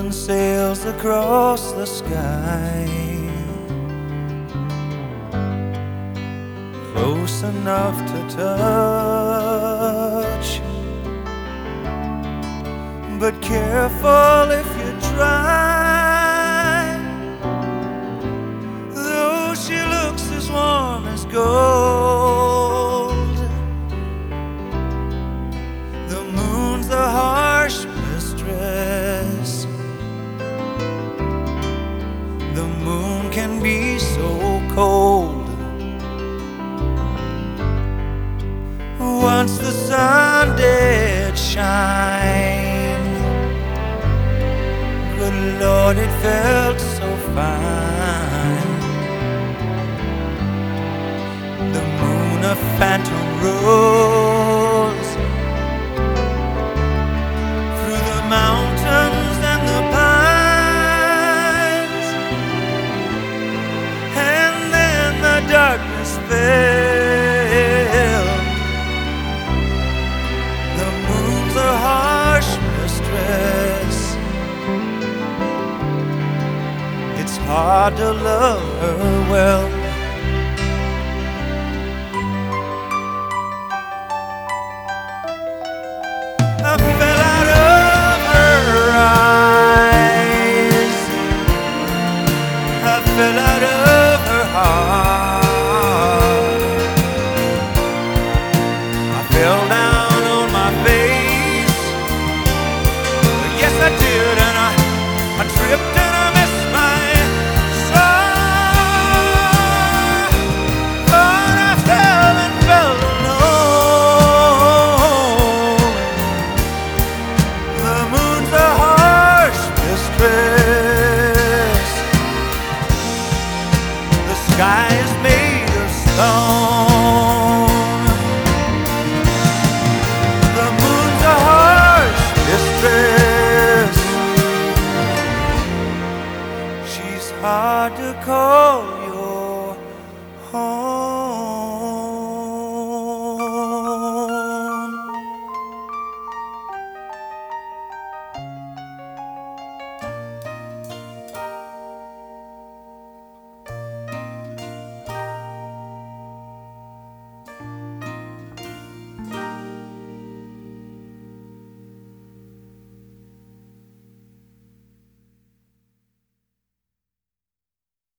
moon sails across the sky, close enough to touch, but careful if you try. Though she looks as warm as gold, the moon's a harsh mistress. The moon can be so cold. Once the sun did shine, good Lord, it felt so fine. The moon, a phantom rose through the mountains and the pines, and then the darkness fell. The moon's a harsh mistress. It's hard to love her well.